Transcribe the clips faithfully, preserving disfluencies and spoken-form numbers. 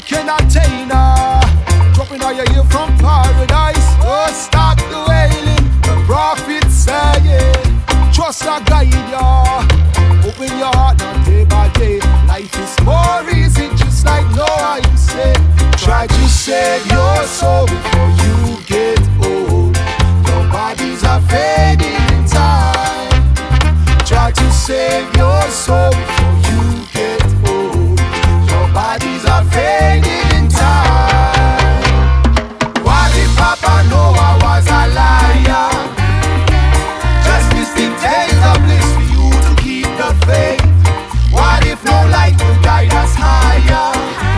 entertainer, dropping all your ear from paradise. Oh, stop the wailing, the prophet saying, trust a guide ya. Open your heart now day by day. Life is more easy, just like Noah you said. Try to save your soul before you get old. Your bodies are fading in time. Try to save your soul before you get old. Your bodies are fading in time. What if Papa Noah was a liar? Just listing tales of bliss for you to keep the faith. What if no light will guide us higher?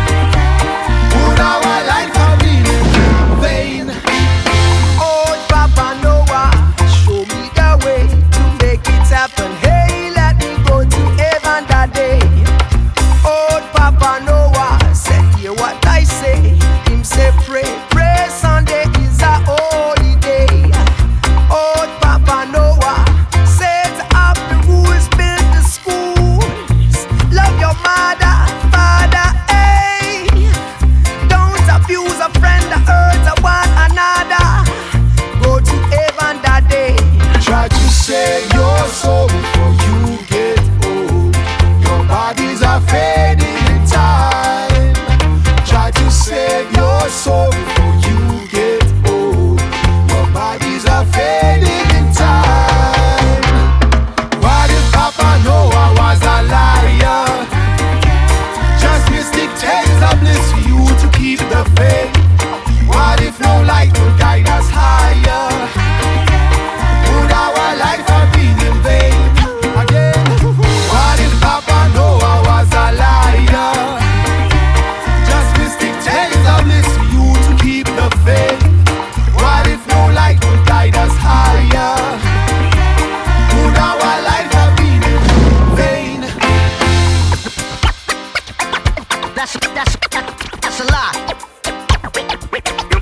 Would our life have been in vain? Oh, Papa Noah, show me the way to make it happen. Hey, let me go to heaven that day. Oh, Papa Noah, say hear what I say. Him say pray, pray Sunday is a holy day. Oh, Papa Noah, set up the rules, build the schools. Love your mother, father, hey. Don't abuse a friend that hurts one another. Go to heaven that day. Try to save your soul before you get old. Your bodies are fading in time. Try to save your soul before you get old. Your bodies are fading in time. What if Papa Noah was a liar? Just mystic tales of bliss for you to keep the faith. What if no light will guide us higher? Would our life have been in vain? Again, what if Papa Noah was a liar? Just mystic tales of bliss for you to keep the faith. What if no light will guide us higher? Would our life have been in vain? That's that's that's a lie.